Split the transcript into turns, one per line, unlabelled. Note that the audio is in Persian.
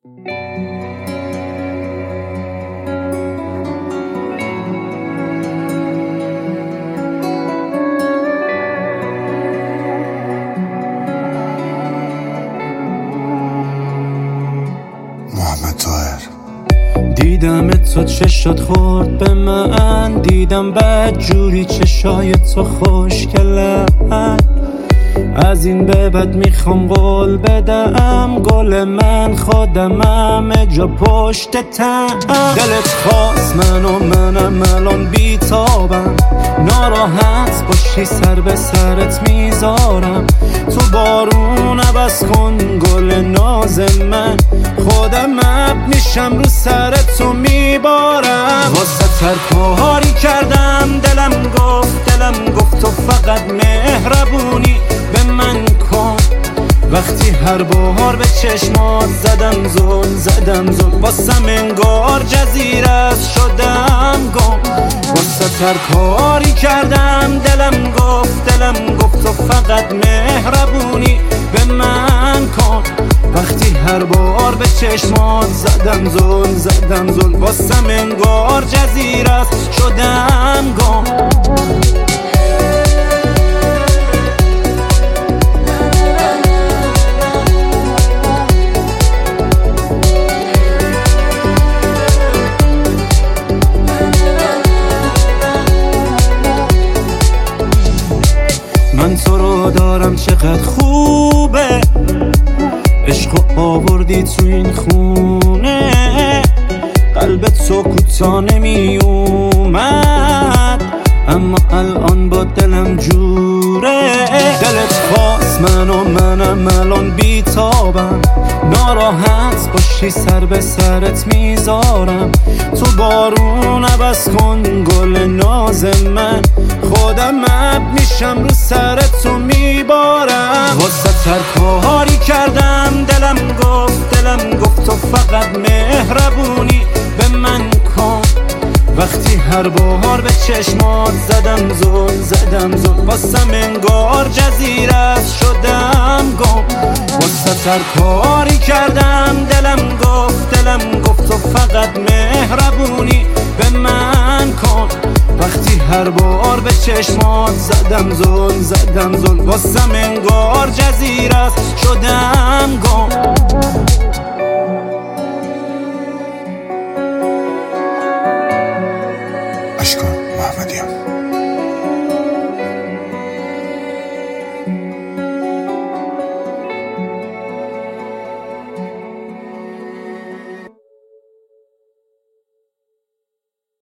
دیدم تو چشات خورد به من، دیدم بد جوری چشای تو خوشگله. از این به بعد میخوام قول بدم، گل من خودمم جا پشت تم. دلت خواست منم الان بیتابم، ناراحت باشی سر به سرت میذارم. تو بارون عوض کن گل ناز من، خودم اب میشم رو سرت تو میبارم. واسه هر کاری کردم دلم گفت تو فقط مهربونی به من کن. وقتی هر بار به چشمات زدم زل واسم انگار جزیره است شدم گم. واسه هر کاری کردم دلم گفت تو فقط مهربونی به من کن. وقتی هر بار به چشمات زدم زل واسم انگار جزیره است شدم گم. من تو رو دارم چقدر خوبه، عشق آوردی تو این خونه. قلبت تو کوتا نمی اومد، اما الان با دلم جوره. دلت خواست منم الان بیتابم، ناراحت باشی سر به سرت میذارم. تو بارون عوض کن گل ناز من، خودم اب میشم رو سرت تو میبارم. واسه هر کاری کردم دلم گفت تو فقط مهربونی به من کن. وقتی هر بار به چشمات زدم زل واسم انگار جزیره است شدم گم. واسه هر کاری کردم دلم گفت تو فقط مهربونی به من کن. وقتی هر بار به چشمات زدم زل واسم انگار جزیره است شدم گم.